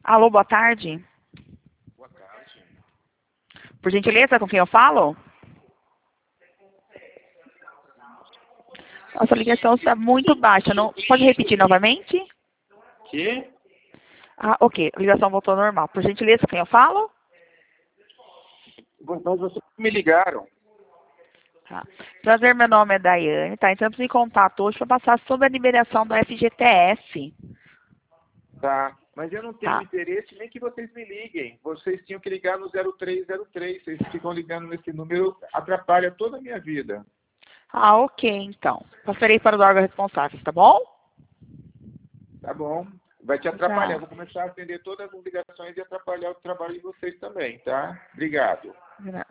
Alô, boa tarde. Boa tarde. Por gentileza, com quem eu falo? Nossa ligação está muito baixa. Não... Pode repetir novamente? Que? Ah, ok. A ligação voltou ao normal. Por gentileza, com quem eu falo? Mas vocês me ligaram. Tá. Prazer, meu nome é Daiane, tá? Entramos em contato hoje para passar sobre a liberação do FGTS. Tá. Mas eu não tenho Tá. interesse nem que vocês me liguem. Vocês tinham que ligar no 0303. Vocês ficam ligando nesse número, atrapalha toda a minha vida. Ah, ok, então. Passarei para o órgão responsável, tá bom? Tá bom? Vai te atrapalhar. Tá. Eu vou começar a atender todas as ligações e atrapalhar o trabalho de vocês também, tá? Obrigado.